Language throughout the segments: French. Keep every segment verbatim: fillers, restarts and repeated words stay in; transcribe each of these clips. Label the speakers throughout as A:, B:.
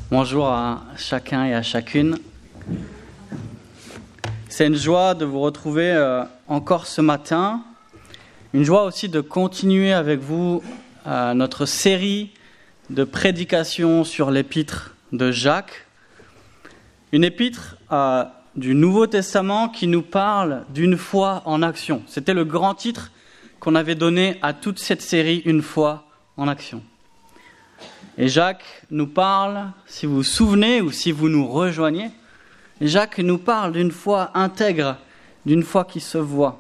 A: Bonjour à chacun et à chacune. C'est une joie de vous retrouver euh, encore ce matin. Une joie aussi de continuer avec vous euh, notre série de prédications sur l'épître de Jacques. Une épître euh, du Nouveau Testament qui nous parle d'une foi en action. C'était le grand titre qu'on avait donné à toute cette série, Une foi en action. Et Jacques nous parle, si vous vous souvenez ou si vous nous rejoignez, Jacques nous parle d'une foi intègre, d'une foi qui se voit.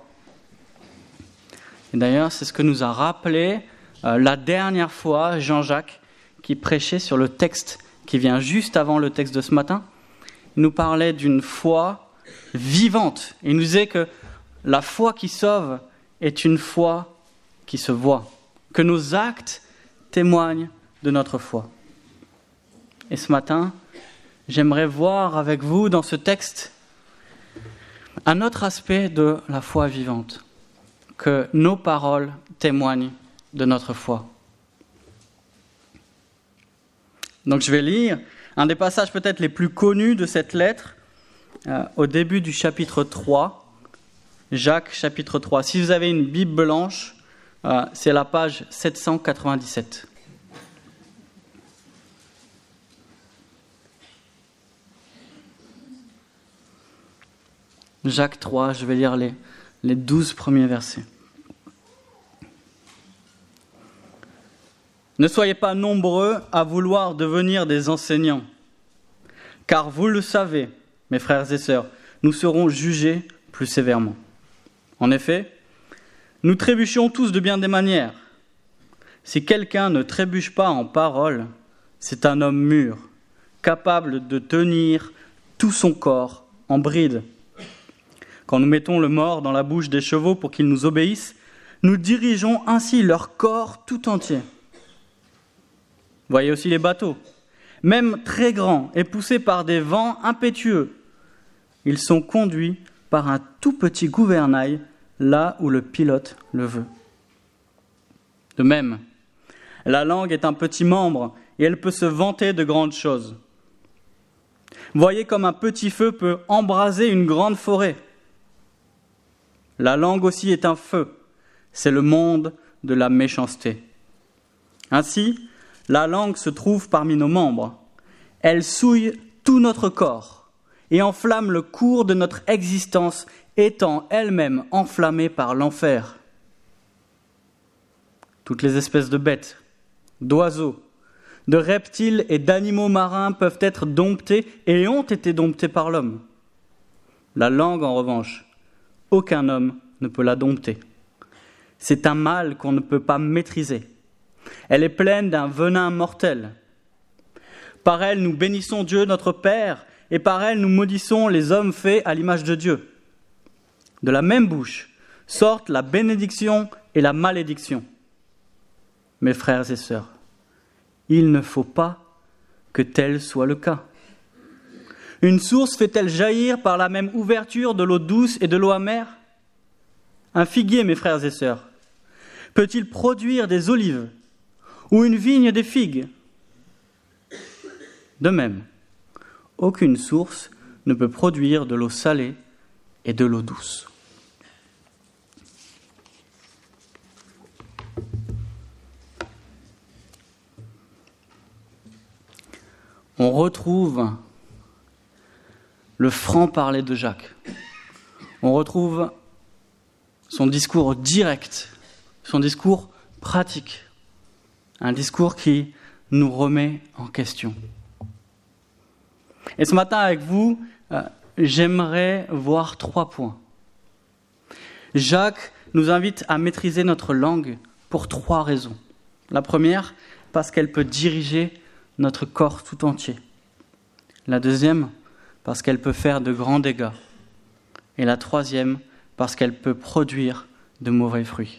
A: Et d'ailleurs, c'est ce que nous a rappelé euh, la dernière fois Jean-Jacques qui prêchait sur le texte qui vient juste avant le texte de ce matin. Il nous parlait d'une foi vivante. Il nous disait que la foi qui sauve est une foi qui se voit, que nos actes témoignent de notre foi. Et ce matin, j'aimerais voir avec vous dans ce texte un autre aspect de la foi vivante, que nos paroles témoignent de notre foi. Donc je vais lire un des passages peut-être les plus connus de cette lettre, euh, au début du chapitre trois, Jacques chapitre trois. Si vous avez une Bible blanche, euh, c'est la page sept cent quatre-vingt-dix-sept. Jacques trois, je vais lire les, les douze premiers versets. Ne soyez pas nombreux à vouloir devenir des enseignants, car vous le savez, mes frères et sœurs, nous serons jugés plus sévèrement. En effet, nous trébuchions tous de bien des manières. Si quelqu'un ne trébuche pas en parole, c'est un homme mûr, capable de tenir tout son corps en bride. Quand nous mettons le mors dans la bouche des chevaux pour qu'ils nous obéissent, nous dirigeons ainsi leur corps tout entier. Voyez aussi les bateaux, même très grands et poussés par des vents impétueux. Ils sont conduits par un tout petit gouvernail là où le pilote le veut. De même, la langue est un petit membre et elle peut se vanter de grandes choses. Voyez comme un petit feu peut embraser une grande forêt. La langue aussi est un feu, c'est le monde de la méchanceté. Ainsi, la langue se trouve parmi nos membres. Elle souille tout notre corps et enflamme le cours de notre existence, étant elle-même enflammée par l'enfer. Toutes les espèces de bêtes, d'oiseaux, de reptiles et d'animaux marins peuvent être domptées et ont été domptées par l'homme. La langue, en revanche, aucun homme ne peut la dompter. C'est un mal qu'on ne peut pas maîtriser. Elle est pleine d'un venin mortel. Par elle, nous bénissons Dieu, notre Père, et par elle, nous maudissons les hommes faits à l'image de Dieu. De la même bouche sortent la bénédiction et la malédiction. Mes frères et sœurs, il ne faut pas que tel soit le cas. Une source fait-elle jaillir par la même ouverture de l'eau douce et de l'eau amère ? Un figuier, mes frères et sœurs, peut-il produire des olives ou une vigne des figues ? De même, aucune source ne peut produire de l'eau salée et de l'eau douce. On retrouve le franc-parler de Jacques. On retrouve son discours direct, son discours pratique, un discours qui nous remet en question. Et ce matin avec vous, euh, j'aimerais voir trois points. Jacques nous invite à maîtriser notre langue pour trois raisons. La première, parce qu'elle peut diriger notre corps tout entier. La deuxième, parce qu'elle peut faire de grands dégâts. Et la troisième, parce qu'elle peut produire de mauvais fruits.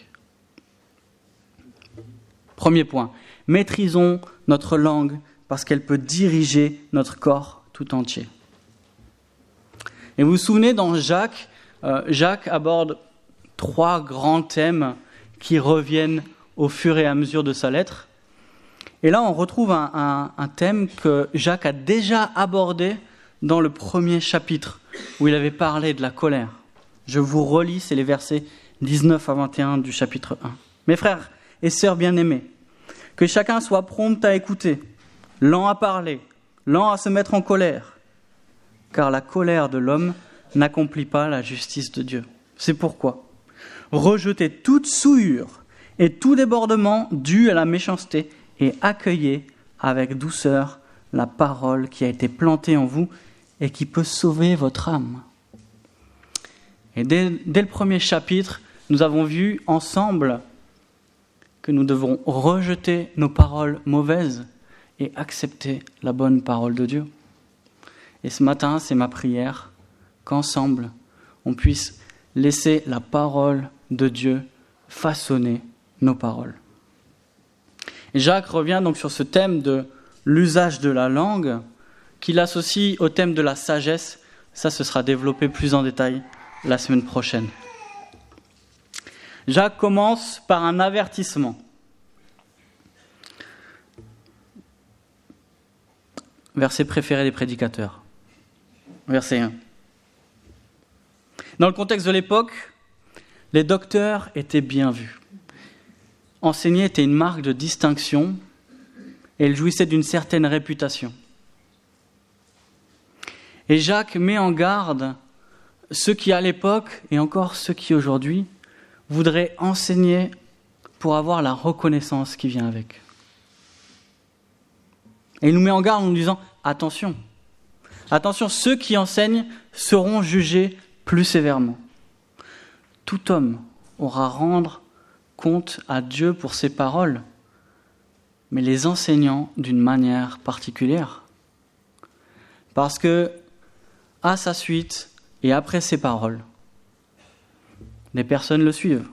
A: Premier point, maîtrisons notre langue parce qu'elle peut diriger notre corps tout entier. Et vous vous souvenez, dans Jacques, euh, Jacques aborde trois grands thèmes qui reviennent au fur et à mesure de sa lettre. Et Et là, on retrouve un, un, un thème que Jacques a déjà abordé dans le premier chapitre, où il avait parlé de la colère. Je vous relis, c'est les versets dix-neuf à vingt et un du chapitre un. Mes frères et sœurs bien-aimés, que chacun soit prompt à écouter, lent à parler, lent à se mettre en colère, car la colère de l'homme n'accomplit pas la justice de Dieu. C'est pourquoi rejetez toute souillure et tout débordement dû à la méchanceté et accueillez avec douceur la parole qui a été plantée en vous et qui peut sauver votre âme. Et dès, dès le premier chapitre, nous avons vu ensemble que nous devons rejeter nos paroles mauvaises et accepter la bonne parole de Dieu. Et ce matin, c'est ma prière qu'ensemble, on puisse laisser la parole de Dieu façonner nos paroles. Et Jacques revient donc sur ce thème de l'usage de la langue, qu'il associe au thème de la sagesse. Ça, ce sera développé plus en détail la semaine prochaine. Jacques commence par un avertissement. Verset préféré des prédicateurs. Verset un. Dans le contexte de l'époque, les docteurs étaient bien vus. Enseigner était une marque de distinction et ils jouissaient d'une certaine réputation. Et Jacques met en garde ceux qui, à l'époque, et encore ceux qui, aujourd'hui, voudraient enseigner pour avoir la reconnaissance qui vient avec. Et il nous met en garde en nous disant « Attention, attention, ceux qui enseignent seront jugés plus sévèrement. Tout homme aura à rendre compte à Dieu pour ses paroles, mais les enseignants d'une manière particulière. Parce que, à sa suite et après ses paroles, les personnes le suivent.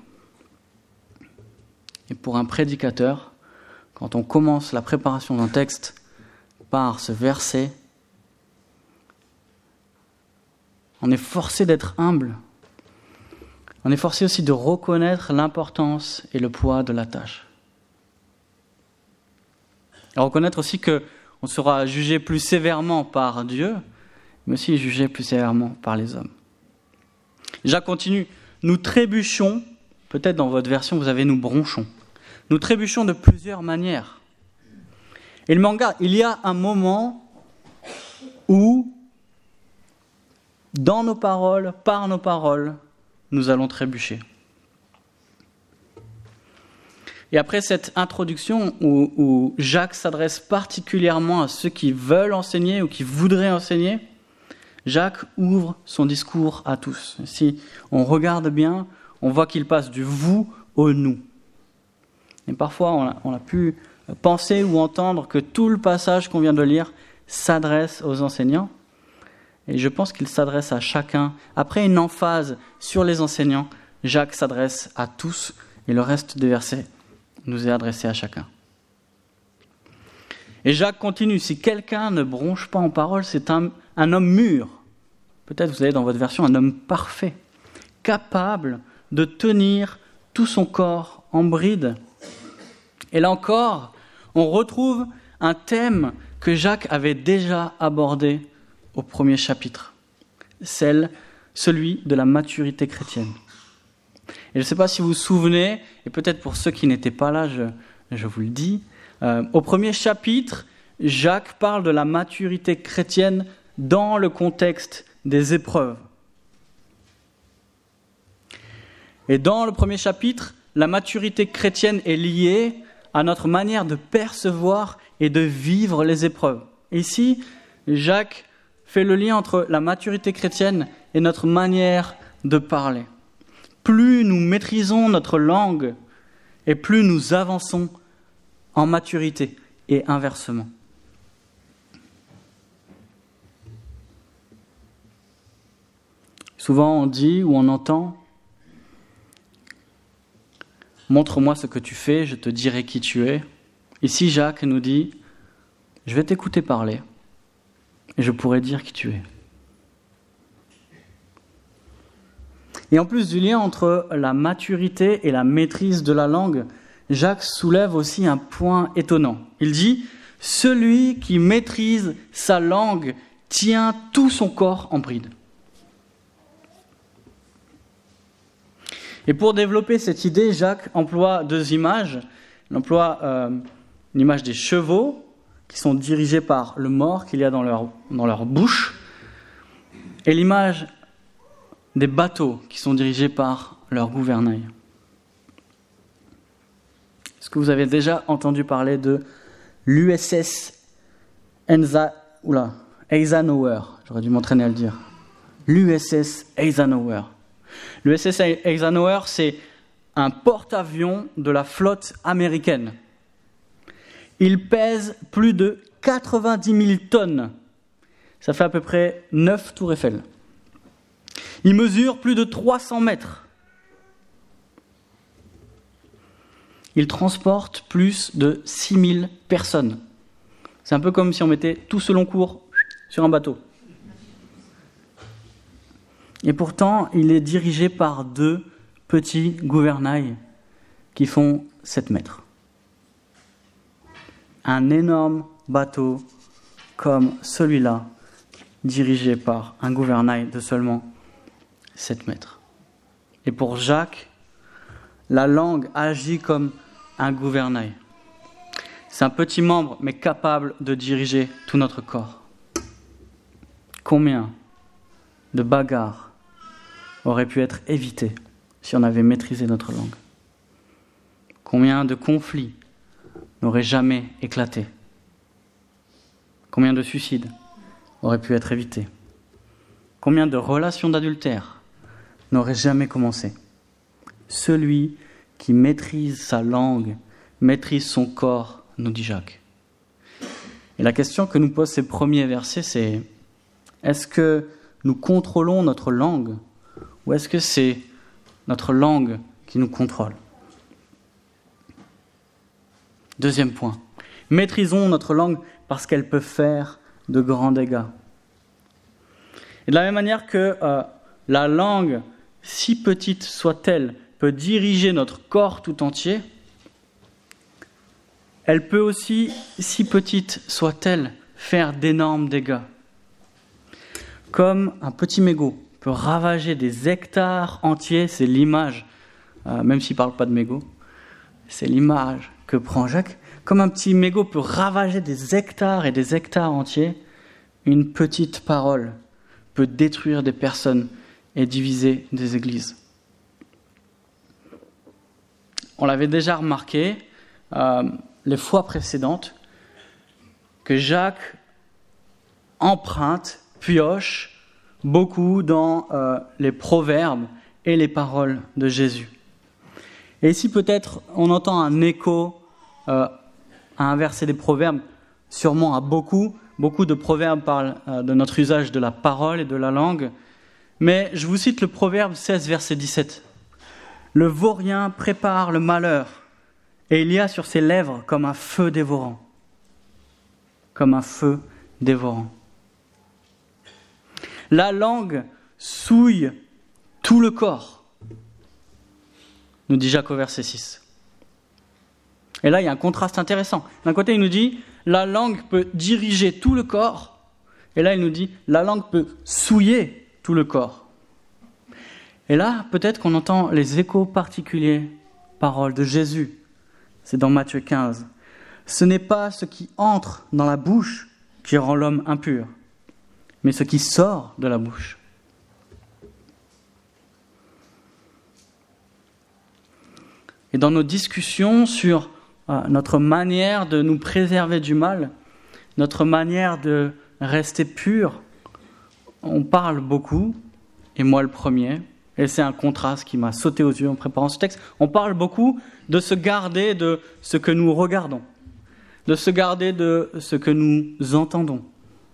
A: Et pour un prédicateur, quand on commence la préparation d'un texte par ce verset, on est forcé d'être humble. On est forcé aussi de reconnaître l'importance et le poids de la tâche. Et reconnaître aussi qu'on sera jugé plus sévèrement par Dieu, mais aussi jugé plus sévèrement par les hommes. Jacques continue. Nous trébuchons, peut-être dans votre version vous avez nous bronchons. Nous trébuchons de plusieurs manières. Et le manga, il y a un moment où, dans nos paroles, par nos paroles, nous allons trébucher. Et après cette introduction où, où Jacques s'adresse particulièrement à ceux qui veulent enseigner ou qui voudraient enseigner, Jacques ouvre son discours à tous. Si on regarde bien, on voit qu'il passe du « vous » au « nous ». Et parfois, on a, on a pu penser ou entendre que tout le passage qu'on vient de lire s'adresse aux enseignants. Et je pense qu'il s'adresse à chacun. Après une emphase sur les enseignants, Jacques s'adresse à tous et le reste des versets nous est adressé à chacun. Et Jacques continue. Si quelqu'un ne bronche pas en parole, c'est un, un homme mûr. Peut-être vous avez dans votre version un homme parfait, capable de tenir tout son corps en bride. Et là encore, on retrouve un thème que Jacques avait déjà abordé au premier chapitre, celle, celui de la maturité chrétienne. Et je ne sais pas si vous vous souvenez, et peut-être pour ceux qui n'étaient pas là, je, je vous le dis, euh, au premier chapitre, Jacques parle de la maturité chrétienne dans le contexte des épreuves. Et dans le premier chapitre, la maturité chrétienne est liée à notre manière de percevoir et de vivre les épreuves. Et ici, Jacques fait le lien entre la maturité chrétienne et notre manière de parler. Plus nous maîtrisons notre langue et plus nous avançons en maturité et inversement. Souvent on dit ou on entend « Montre-moi ce que tu fais, je te dirai qui tu es ». Ici Jacques nous dit « Je vais t'écouter parler et je pourrai dire qui tu es ». Et en plus du lien entre la maturité et la maîtrise de la langue, Jacques soulève aussi un point étonnant. Il dit « Celui qui maîtrise sa langue tient tout son corps en bride ». Et pour développer cette idée, Jacques emploie deux images. Il emploie euh, l'image des chevaux qui sont dirigés par le mors qu'il y a dans leur, dans leur bouche, et l'image des bateaux qui sont dirigés par leur gouvernail. Est-ce que vous avez déjà entendu parler de l'U S S Enza, oula, Eisenhower? J'aurais dû m'entraîner à le dire. L'U S S Eisenhower. L'U S S Eisenhower, c'est un porte-avions de la flotte américaine. Il pèse plus de quatre-vingt-dix mille tonnes. Ça fait à peu près neuf tours Eiffel. Il mesure plus de trois cents mètres. Il transporte plus de six mille personnes. C'est un peu comme si on mettait tout ce long cours sur un bateau. Et pourtant, il est dirigé par deux petits gouvernails qui font sept mètres. Un énorme bateau comme celui-là, dirigé par un gouvernail de seulement sept mètres. Et pour Jacques, la langue agit comme un gouvernail. C'est un petit membre, mais capable de diriger tout notre corps. Combien de bagarres auraient pu être évitées si on avait maîtrisé notre langue? Combien de conflits n'auraient jamais éclaté? Combien de suicides auraient pu être évités? Combien de relations d'adultère n'auraient jamais commencé? Celui qui maîtrise sa langue maîtrise son corps, nous dit Jacques. Et la question que nous posent ces premiers versets, c'est: est-ce que nous contrôlons notre langue ou est-ce que c'est notre langue qui nous contrôle? Deuxième point, maîtrisons notre langue parce qu'elle peut faire de grands dégâts. Et de la même manière que euh, la langue, si petite soit-elle, peut diriger notre corps tout entier, elle peut aussi, si petite soit-elle, faire d'énormes dégâts. Comme un petit mégot peut ravager des hectares entiers, c'est l'image, euh, même s'il ne parle pas de mégot, c'est l'image que prend Jacques. Comme un petit mégot peut ravager des hectares et des hectares entiers, une petite parole peut détruire des personnes et diviser des églises. On l'avait déjà remarqué euh, les fois précédentes que Jacques emprunte, pioche beaucoup dans euh, les proverbes et les paroles de Jésus. Et ici peut-être on entend un écho euh, à un verset des proverbes, sûrement à beaucoup. Beaucoup de proverbes parlent euh, de notre usage de la parole et de la langue. Mais je vous cite le proverbe seize, verset dix-sept. « Le vaurien prépare le malheur, et il y a sur ses lèvres comme un feu dévorant. » Comme un feu dévorant. La langue souille tout le corps, nous dit Jacques au verset six. Et là, il y a un contraste intéressant. D'un côté, il nous dit, la langue peut diriger tout le corps. Et là, il nous dit, la langue peut souiller tout le corps. Et là, peut-être qu'on entend les échos particuliers, paroles de Jésus. C'est dans Matthieu quinze. Ce n'est pas ce qui entre dans la bouche qui rend l'homme impur, mais ce qui sort de la bouche. Et dans nos discussions sur euh, notre manière de nous préserver du mal, notre manière de rester pur, on parle beaucoup, et moi le premier, et c'est un contraste qui m'a sauté aux yeux en préparant ce texte, on parle beaucoup de se garder de ce que nous regardons, de se garder de ce que nous entendons.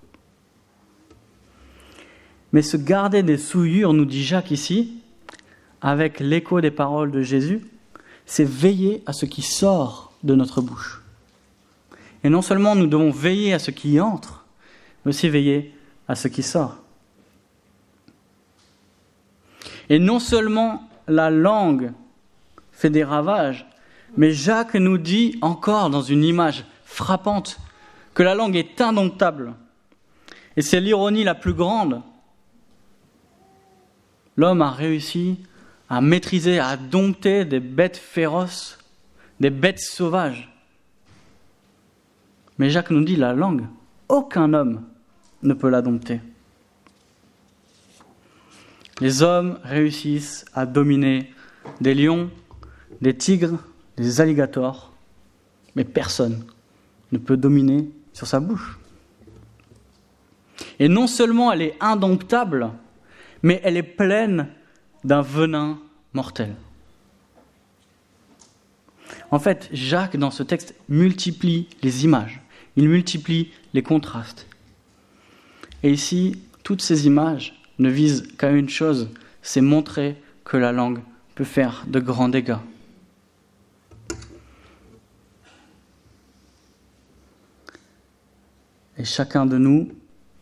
A: Mais se garder des souillures, nous dit Jacques ici, avec l'écho des paroles de Jésus, c'est veiller à ce qui sort de notre bouche. Et non seulement nous devons veiller à ce qui entre, mais aussi veiller à ce qui sort. Et non seulement la langue fait des ravages, Mais Jacques nous dit encore dans une image frappante que la langue est indomptable. Et c'est l'ironie la plus grande. L'homme a réussi à maîtriser, à dompter des bêtes féroces, des bêtes sauvages. Mais Jacques nous dit la langue, aucun homme ne peut la dompter. Les hommes réussissent à dominer des lions, des tigres, des alligators, mais personne ne peut dominer sur sa bouche. Et non seulement elle est indomptable, mais elle est pleine d'un venin mortel. En fait, Jacques, dans ce texte, multiplie les images, il multiplie les contrastes. Et ici, toutes ces images ne visent qu'à une chose, c'est montrer que la langue peut faire de grands dégâts. Et chacun de nous,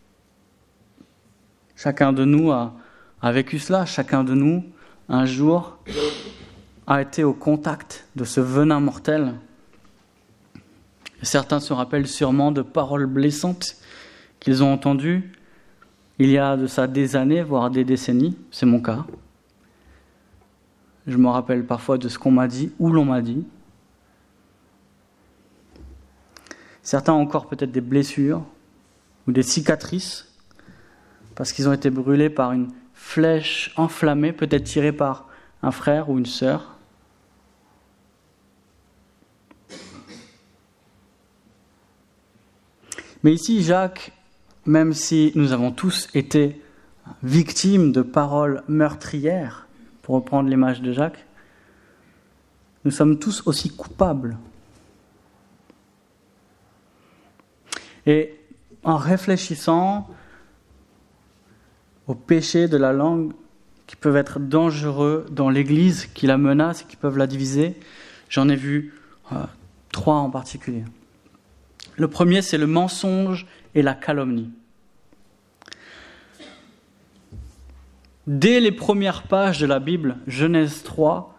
A: chacun de nous a, a vécu cela, chacun de nous, un jour, a été au contact de ce venin mortel. Certains se rappellent sûrement de paroles blessantes qu'ils ont entendues il y a de ça des années, voire des décennies, c'est mon cas. Je me rappelle parfois de ce qu'on m'a dit, où l'on m'a dit. Certains ont encore peut-être des blessures ou des cicatrices parce qu'ils ont été brûlés par une flèche enflammée, peut-être tirée par un frère ou une sœur. Mais ici, Jacques, même si nous avons tous été victimes de paroles meurtrières, pour reprendre l'image de Jacques, nous sommes tous aussi coupables. Et en réfléchissant aux péchés de la langue qui peuvent être dangereux dans l'Église, qui la menacent, qui peuvent la diviser, j'en ai vu euh, trois en particulier. Le premier, c'est le mensonge et la calomnie. Dès les premières pages de la Bible, Genèse trois,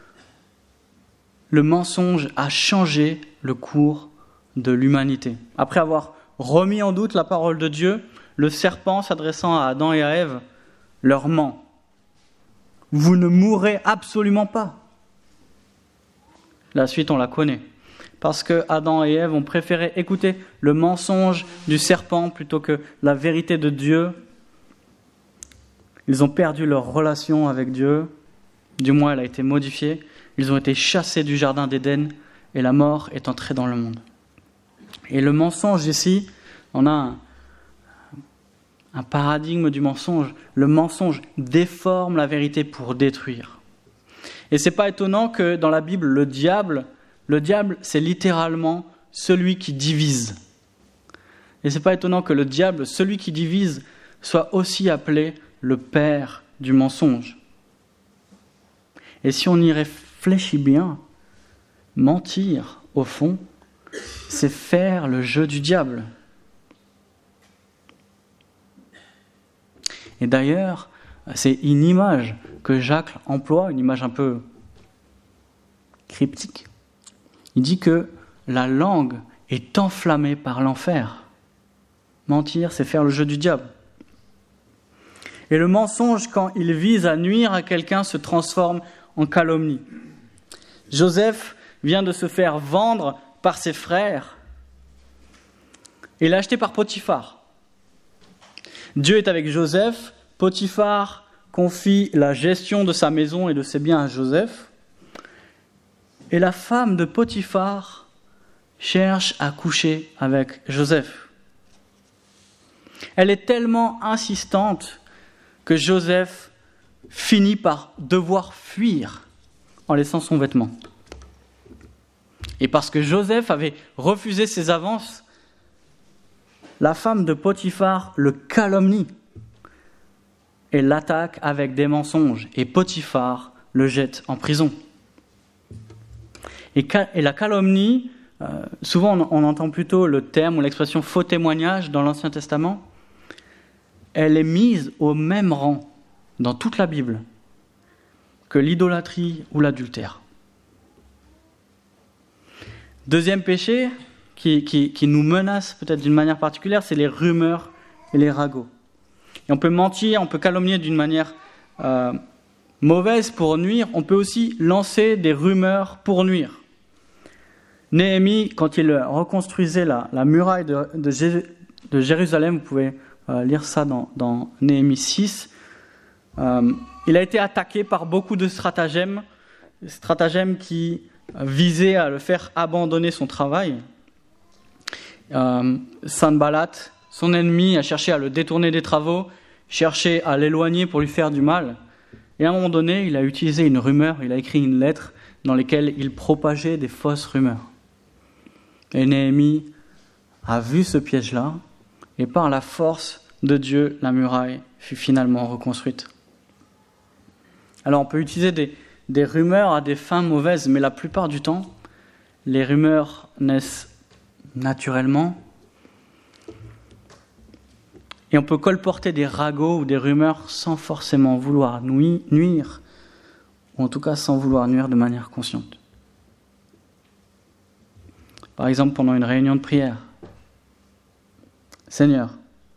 A: le mensonge a changé le cours de l'humanité. Après avoir remis en doute la parole de Dieu, le serpent, s'adressant à Adam et à Ève, leur ment. « Vous ne mourrez absolument pas ». La suite, on la connaît. Parce que Adam et Ève ont préféré écouter le mensonge du serpent plutôt que la vérité de Dieu. Ils ont perdu leur relation avec Dieu, du moins elle a été modifiée. Ils ont été chassés du jardin d'Éden et la mort est entrée dans le monde. Et le mensonge ici, on a un, un paradigme du mensonge. Le mensonge déforme la vérité pour détruire. Et c'est pas étonnant que dans la Bible, le diable, le diable, c'est littéralement celui qui divise. Et c'est pas étonnant que le diable, celui qui divise, soit aussi appelé le père du mensonge. Et si on y réfléchit bien, mentir, au fond, c'est faire le jeu du diable. Et d'ailleurs, c'est une image que Jacques emploie, une image un peu cryptique. Il dit que la langue est enflammée par l'enfer. Mentir, c'est faire le jeu du diable. Et le mensonge, quand il vise à nuire à quelqu'un, se transforme en calomnie. Joseph vient de se faire vendre par ses frères et l'a acheté par Potiphar. Dieu est avec Joseph. Potiphar confie la gestion de sa maison et de ses biens à Joseph. Et la femme de Potiphar cherche à coucher avec Joseph. Elle est tellement insistante que Joseph finit par devoir fuir en laissant son vêtement. Et parce que Joseph avait refusé ses avances, la femme de Potiphar le calomnie et l'attaque avec des mensonges. Et Potiphar le jette en prison. Et, et la calomnie, euh, souvent on, on entend plutôt le terme ou l'expression faux témoignage dans l'Ancien Testament. Elle est mise au même rang dans toute la Bible que l'idolâtrie ou l'adultère. Deuxième péché qui, qui, qui nous menace peut-être d'une manière particulière, c'est les rumeurs et les ragots. Et on peut mentir, on peut calomnier d'une manière euh, mauvaise pour nuire, on peut aussi lancer des rumeurs pour nuire. Néhémie, quand il reconstruisait la, la muraille de, de, Jé, de Jérusalem, vous pouvez euh, lire ça dans, dans Néhémie six, euh, il a été attaqué par beaucoup de stratagèmes, stratagèmes qui visaient à le faire abandonner son travail. Euh, Sanballat, son ennemi, a cherché à le détourner des travaux, cherché à l'éloigner pour lui faire du mal. Et à un moment donné, il a utilisé une rumeur, il a écrit une lettre dans laquelle il propageait des fausses rumeurs. Et Néhémie a vu ce piège-là, et par la force de Dieu, la muraille fut finalement reconstruite. Alors on peut utiliser des, des rumeurs à des fins mauvaises, mais la plupart du temps, les rumeurs naissent naturellement. Et on peut colporter des ragots ou des rumeurs sans forcément vouloir nuire, ou en tout cas sans vouloir nuire de manière consciente. Par exemple, pendant une réunion de prière, Seigneur,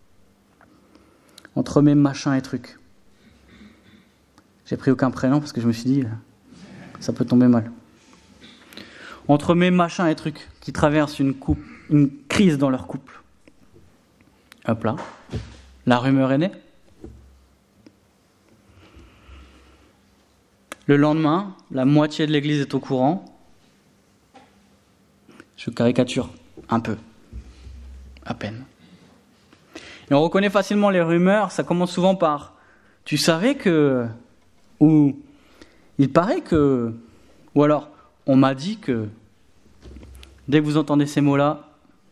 A: entre mes machins et trucs, j'ai pris aucun prénom parce que je me suis dit, ça peut tomber mal. Entre mes machins et trucs qui traversent une, coupe, une crise dans leur couple, hop là, la rumeur est née. Le lendemain, la moitié de l'église est au courant. Je caricature un peu, à peine. Et on reconnaît facilement les rumeurs, ça commence souvent par « tu savais que » ou « il paraît que » ou alors « on m'a dit que ». Dès que vous entendez ces mots-là,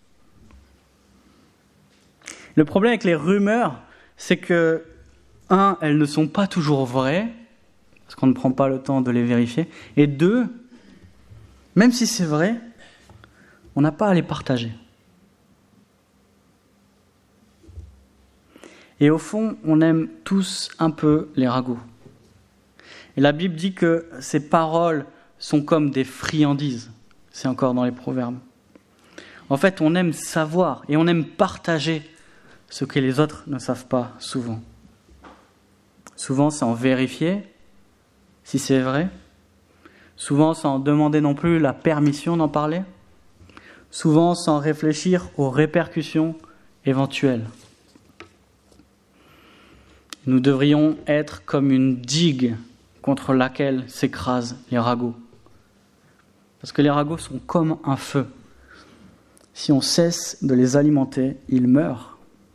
A: le problème avec les rumeurs, c'est que, un, elles ne sont pas toujours vraies, parce qu'on ne prend pas le temps de les vérifier, et deux, même si c'est vrai, on n'a pas à les partager. Et au fond, on aime tous un peu les ragots. Et la Bible dit que ces paroles sont comme des friandises. C'est encore dans les Proverbes. En fait, on aime savoir et on aime partager ce que les autres ne savent pas souvent. Souvent, sans vérifier si c'est vrai. Souvent, sans demander non plus la permission d'en parler. Souvent, sans réfléchir aux répercussions éventuelles. Nous devrions être comme une digue contre laquelle s'écrasent les ragots. Parce que les ragots sont comme un feu. Si on cesse de les alimenter, ils meurent.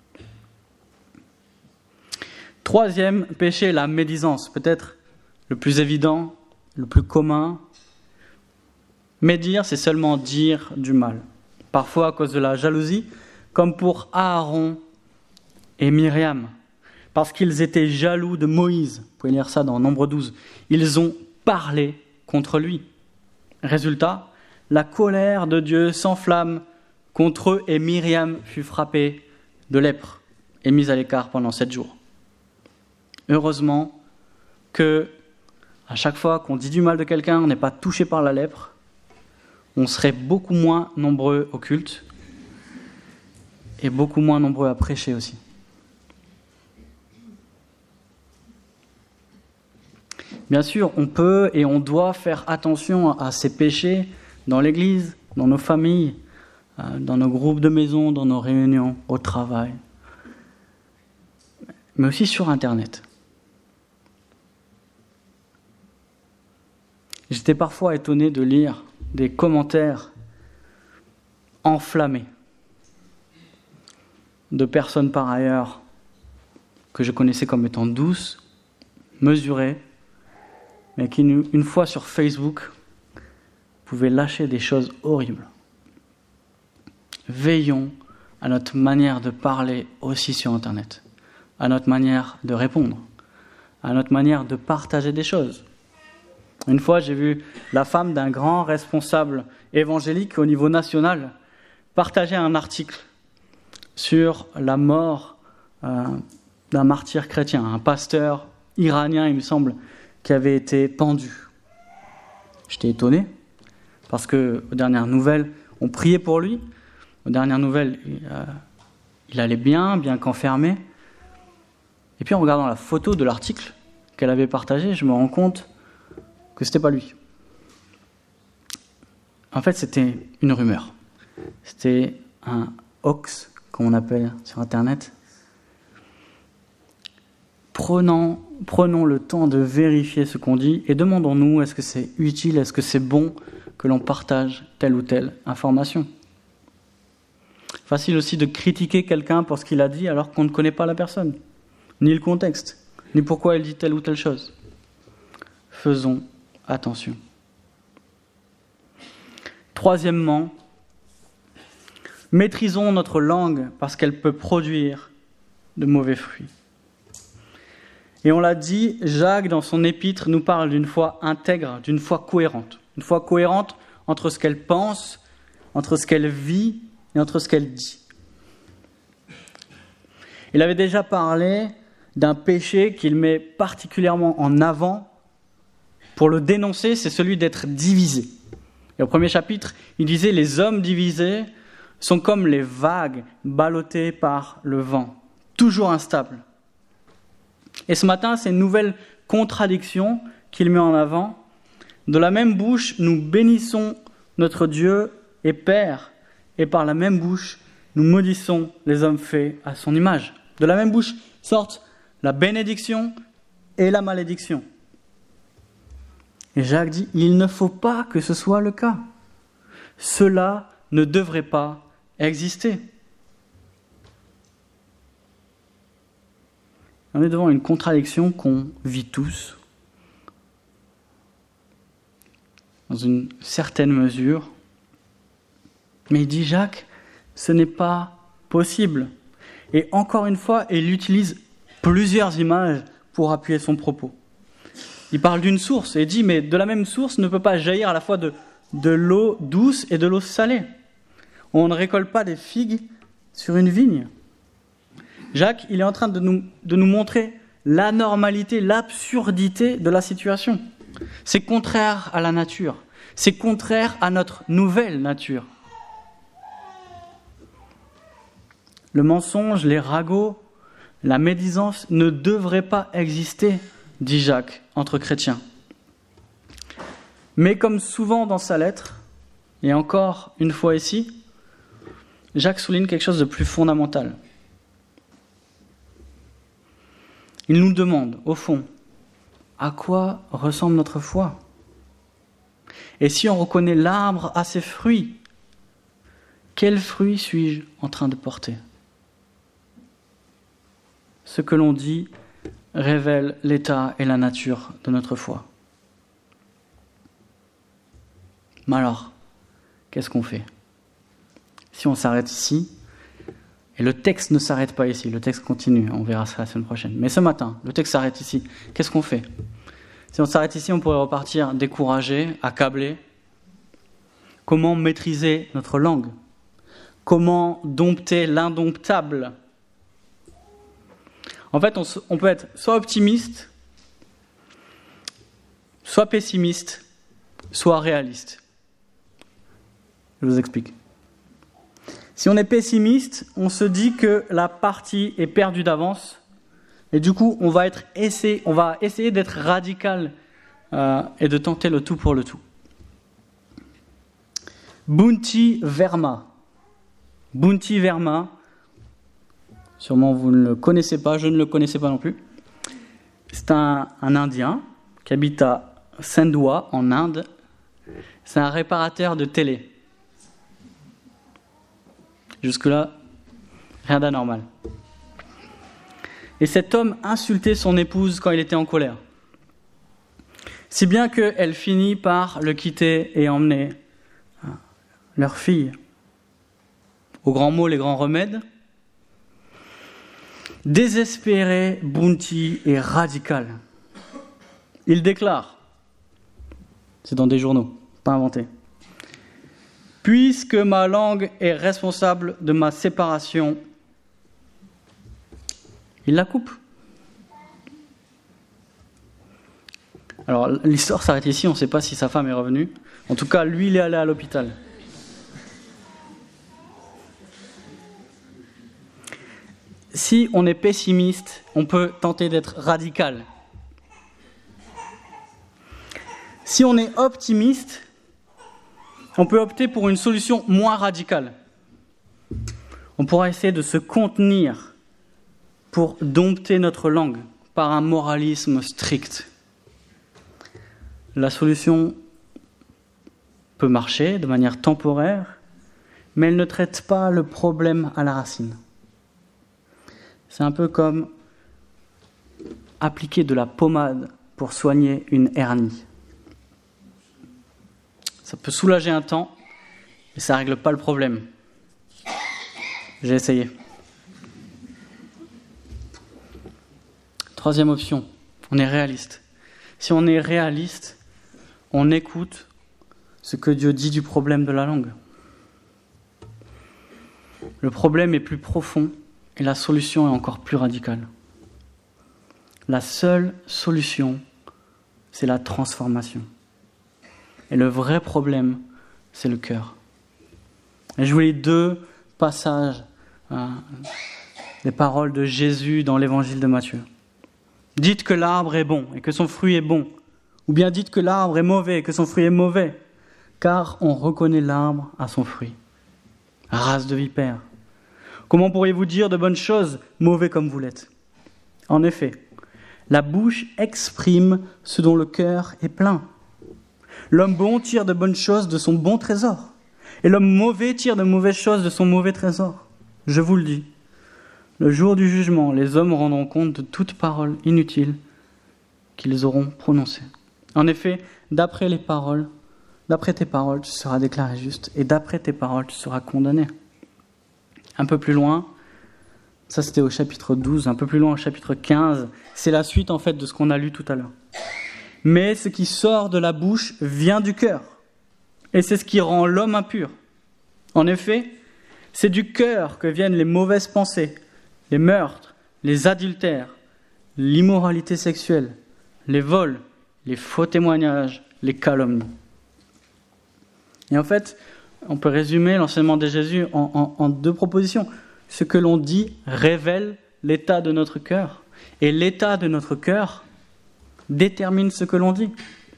A: Troisième péché, la médisance. Peut-être le plus évident, le plus commun. Médire, c'est seulement dire du mal. Parfois à cause de la jalousie, comme pour Aaron et Myriam. Parce qu'ils étaient jaloux de Moïse. Vous pouvez lire ça dans Nombre douze. Ils ont parlé contre lui. Résultat, la colère de Dieu s'enflamme contre eux et Myriam fut frappée de lèpre et mise à l'écart pendant sept jours. Heureusement que, à chaque fois qu'on dit du mal de quelqu'un, on n'est pas touché par la lèpre, on serait beaucoup moins nombreux au culte et beaucoup moins nombreux à prêcher aussi. Bien sûr, on peut et on doit faire attention à ces péchés dans l'Église, dans nos familles, dans nos groupes de maison, dans nos réunions, au travail, mais aussi sur Internet. J'étais parfois étonné de lire des commentaires enflammés de personnes par ailleurs que je connaissais comme étant douces, mesurées, mais qui, une fois sur Facebook, pouvaient lâcher des choses horribles. Veillons à notre manière de parler aussi sur Internet, à notre manière de répondre, à notre manière de partager des choses. Une fois, j'ai vu la femme d'un grand responsable évangélique au niveau national partager un article sur la mort euh, d'un martyr chrétien, un pasteur iranien, il me semble, qui avait été pendu. J'étais étonné, parce que aux dernières nouvelles, on priait pour lui. Aux dernières nouvelles, euh, il allait bien, bien qu'enfermé. Et puis en regardant la photo de l'article qu'elle avait partagé, je me rends compte que c'était pas lui. En fait, c'était une rumeur. C'était un hoax, comme on appelle sur Internet. Prenons, prenons le temps de vérifier ce qu'on dit et demandons-nous, est-ce que c'est utile, est-ce que c'est bon que l'on partage telle ou telle information. Facile aussi de critiquer quelqu'un pour ce qu'il a dit alors qu'on ne connaît pas la personne, ni le contexte, ni pourquoi il dit telle ou telle chose. Faisons attention. Troisièmement, maîtrisons notre langue parce qu'elle peut produire de mauvais fruits. Et on l'a dit, Jacques, dans son épître, nous parle d'une foi intègre, d'une foi cohérente. Une foi cohérente entre ce qu'elle pense, entre ce qu'elle vit et entre ce qu'elle dit. Il avait déjà parlé d'un péché qu'il met particulièrement en avant pour le dénoncer, c'est celui d'être divisé. Et au premier chapitre, il disait « Les hommes divisés sont comme les vagues ballottées par le vent, toujours instables. » Et ce matin, c'est une nouvelle contradiction qu'il met en avant. De la même bouche, nous bénissons notre Dieu et Père, et par la même bouche, nous maudissons les hommes faits à son image. De la même bouche sortent la bénédiction et la malédiction. Et Jacques dit, il ne faut pas que ce soit le cas. Cela ne devrait pas exister. On est devant une contradiction qu'on vit tous, dans une certaine mesure. Mais il dit, Jacques, ce n'est pas possible. Et encore une fois, il utilise plusieurs images pour appuyer son propos. Il parle d'une source et dit, mais de la même source ne peut pas jaillir à la fois de, de l'eau douce et de l'eau salée. On ne récolte pas des figues sur une vigne. Jacques, il est en train de nous, de nous montrer l'anormalité, l'absurdité de la situation. C'est contraire à la nature. C'est contraire à notre nouvelle nature. Le mensonge, les ragots, la médisance ne devraient pas exister, dit Jacques, entre chrétiens. Mais comme souvent dans sa lettre, et encore une fois ici, Jacques souligne quelque chose de plus fondamental. Il nous demande, au fond, à quoi ressemble notre foi ? Et si on reconnaît l'arbre à ses fruits, quels fruits suis-je en train de porter ? Ce que l'on dit révèle l'état et la nature de notre foi. Mais alors, qu'est-ce qu'on fait ? Si on s'arrête ici, et le texte ne s'arrête pas ici, le texte continue, on verra ça la semaine prochaine. Mais ce matin, le texte s'arrête ici. Qu'est-ce qu'on fait ? Si on s'arrête ici, on pourrait repartir découragé, accablé. Comment maîtriser notre langue ? Comment dompter l'indomptable ? En fait, on, on peut être soit optimiste, soit pessimiste, soit réaliste. Je vous explique. Si on est pessimiste, on se dit que la partie est perdue d'avance et du coup, on va, être essayer, on va essayer d'être radical euh, et de tenter le tout pour le tout. Bunti Verma. Bunti Verma, sûrement vous ne le connaissez pas, je ne le connaissais pas non plus. C'est un, un Indien qui habite à Sindhwa, en Inde. C'est un réparateur de télé. Jusque-là, rien d'anormal. Et cet homme insultait son épouse quand il était en colère. Si bien qu'elle finit par le quitter et emmener leur fille. Aux grands mots, les grands remèdes. Désespéré, Bunti est radical. Il déclare, c'est dans des journaux, pas inventé. Puisque ma langue est responsable de ma séparation, il la coupe. Alors, l'histoire s'arrête ici, on ne sait pas si sa femme est revenue. En tout cas, lui, il est allé à l'hôpital. Si on est pessimiste, on peut tenter d'être radical. Si on est optimiste, on peut opter pour une solution moins radicale. On pourra essayer de se contenir pour dompter notre langue par un moralisme strict. La solution peut marcher de manière temporaire, mais elle ne traite pas le problème à la racine. C'est un peu comme appliquer de la pommade pour soigner une hernie. Ça peut soulager un temps, mais ça ne règle pas le problème. J'ai essayé. Troisième option, on est réaliste. Si on est réaliste, on écoute ce que Dieu dit du problème de la langue. Le problème est plus profond et la solution est encore plus radicale. La seule solution, c'est la transformation. Et le vrai problème, c'est le cœur. Et je vous lis deux passages, euh, des paroles de Jésus dans l'évangile de Matthieu. Dites que l'arbre est bon et que son fruit est bon, ou bien dites que l'arbre est mauvais et que son fruit est mauvais, car on reconnaît l'arbre à son fruit. Race de vipères. Comment pourriez-vous dire de bonnes choses, mauvais comme vous l'êtes ? En effet, la bouche exprime ce dont le cœur est plein. L'homme bon tire de bonnes choses de son bon trésor, et l'homme mauvais tire de mauvaises choses de son mauvais trésor. Je vous le dis, le jour du jugement, les hommes rendront compte de toute parole inutile qu'ils auront prononcée. En effet, d'après les paroles, d'après tes paroles, tu seras déclaré juste, et d'après tes paroles, tu seras condamné. Un peu plus loin, ça c'était au chapitre douze, un peu plus loin au chapitre quinze, c'est la suite en fait de ce qu'on a lu tout à l'heure. Mais ce qui sort de la bouche vient du cœur, et c'est ce qui rend l'homme impur. En effet, c'est du cœur que viennent les mauvaises pensées, les meurtres, les adultères, l'immoralité sexuelle, les vols, les faux témoignages, les calomnies. Et en fait, on peut résumer l'enseignement de Jésus en, en, en deux propositions. Ce que l'on dit révèle l'état de notre cœur, et l'état de notre cœur détermine ce que l'on dit.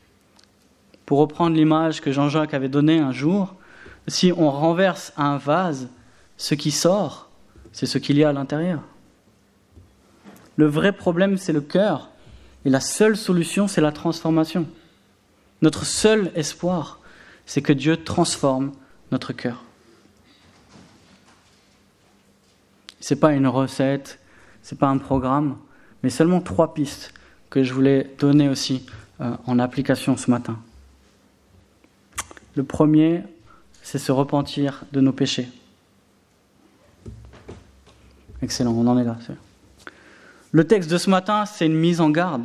A: Pour reprendre l'image que Jean-Jacques avait donnée un jour, si on renverse un vase, ce qui sort, c'est ce qu'il y a à l'intérieur. Le vrai problème, c'est le cœur, et la seule solution, c'est la transformation. Notre seul espoir, c'est que Dieu transforme notre cœur. Ce n'est pas une recette, ce n'est pas un programme, mais seulement trois pistes que je voulais donner aussi euh, en application ce matin. Le premier, c'est se repentir de nos péchés. Excellent, on en est là. Le texte de ce matin, c'est une mise en garde.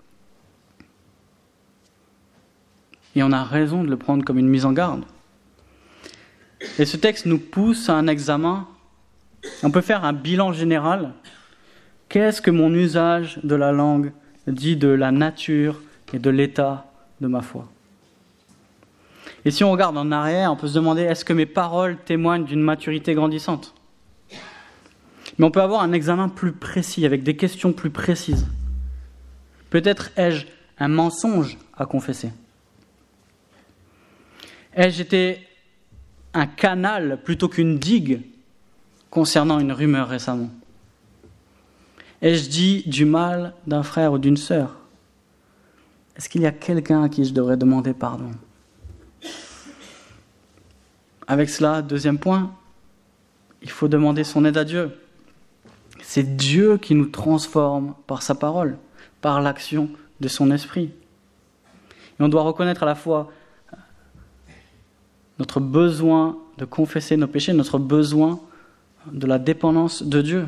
A: Et on a raison de le prendre comme une mise en garde. Et ce texte nous pousse à un examen. On peut faire un bilan général. Qu'est-ce que mon usage de la langue dit de la nature et de l'état de ma foi ? Et si on regarde en arrière, on peut se demander, est-ce que mes paroles témoignent d'une maturité grandissante ? Mais on peut avoir un examen plus précis, avec des questions plus précises. Peut-être ai-je un mensonge à confesser ? Ai-je été un canal plutôt qu'une digue concernant une rumeur récemment ? Ai-je dit du mal d'un frère ou d'une sœur ? Est-ce qu'il y a quelqu'un à qui je devrais demander pardon ? Avec cela, deuxième point, il faut demander son aide à Dieu. C'est Dieu qui nous transforme par sa parole, par l'action de son esprit. Et on doit reconnaître à la fois notre besoin de confesser nos péchés, notre besoin de la dépendance de Dieu.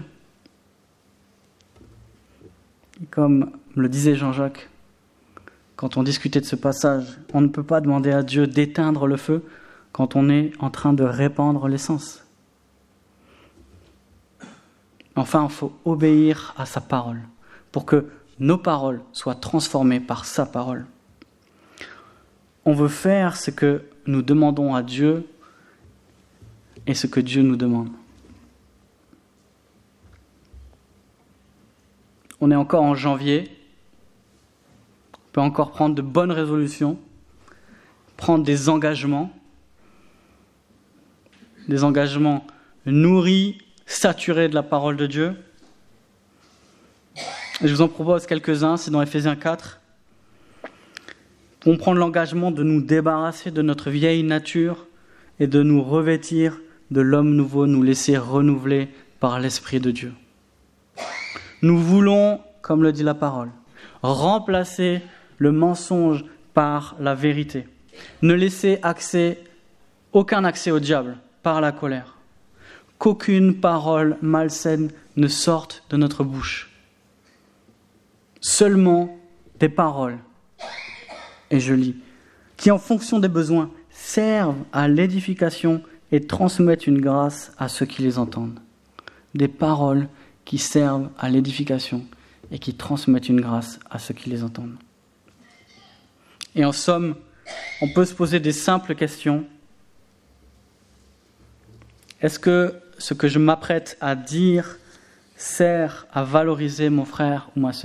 A: Comme le disait Jean-Jacques, quand on discutait de ce passage, on ne peut pas demander à Dieu d'éteindre le feu quand on est en train de répandre l'essence. Enfin, il faut obéir à sa parole pour que nos paroles soient transformées par sa parole. on veut faire ce que nous demandons à Dieu et ce que Dieu nous demande. On est encore en janvier, on peut encore prendre de bonnes résolutions, prendre des engagements, des engagements nourris, saturés de la parole de Dieu. Et je vous en propose quelques-uns, c'est dans Éphésiens quatre. On prend l'engagement de nous débarrasser de notre vieille nature et de nous revêtir de l'homme nouveau, nous laisser renouveler par l'Esprit de Dieu. Nous voulons, comme le dit la parole, remplacer le mensonge par la vérité. Ne laisser accès, aucun accès au diable par la colère. Qu'aucune parole malsaine ne sorte de notre bouche. Seulement des paroles, et je lis, qui en fonction des besoins servent à l'édification et transmettent une grâce à ceux qui les entendent. Des paroles qui servent à l'édification et qui transmettent une grâce à ceux qui les entendent. Et en somme, on peut se poser des simples questions. Est-ce que ce que je m'apprête à dire sert à valoriser mon frère ou ma sœur ?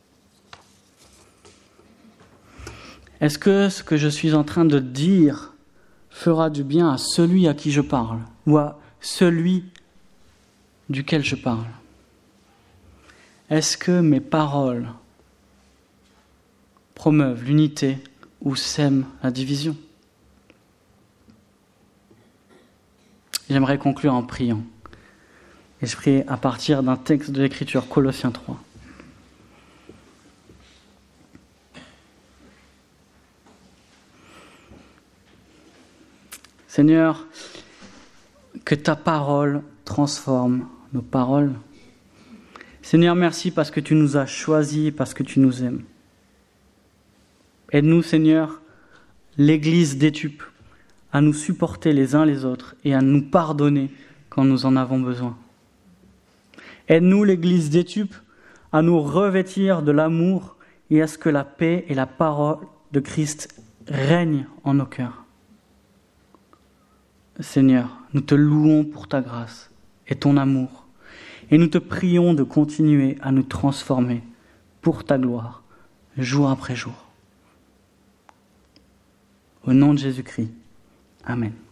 A: Est-ce que ce que je suis en train de dire fera du bien à celui à qui je parle ou à celui duquel je parle ? Est-ce que mes paroles promeuvent l'unité ou sèment la division ? J'aimerais conclure en priant. Et je prie à partir d'un texte de l'Écriture, Colossiens trois. Seigneur, que ta parole transforme nos paroles. Seigneur, merci parce que tu nous as choisis, parce que tu nous aimes. Aide-nous, Seigneur, l'Église d'Étupe, à nous supporter les uns les autres et à nous pardonner quand nous en avons besoin. Aide-nous, l'Église d'Étupe, à nous revêtir de l'amour et à ce que la paix et la parole de Christ règnent en nos cœurs. Seigneur, nous te louons pour ta grâce et ton amour, et nous te prions de continuer à nous transformer pour ta gloire, jour après jour. Au nom de Jésus-Christ, Amen.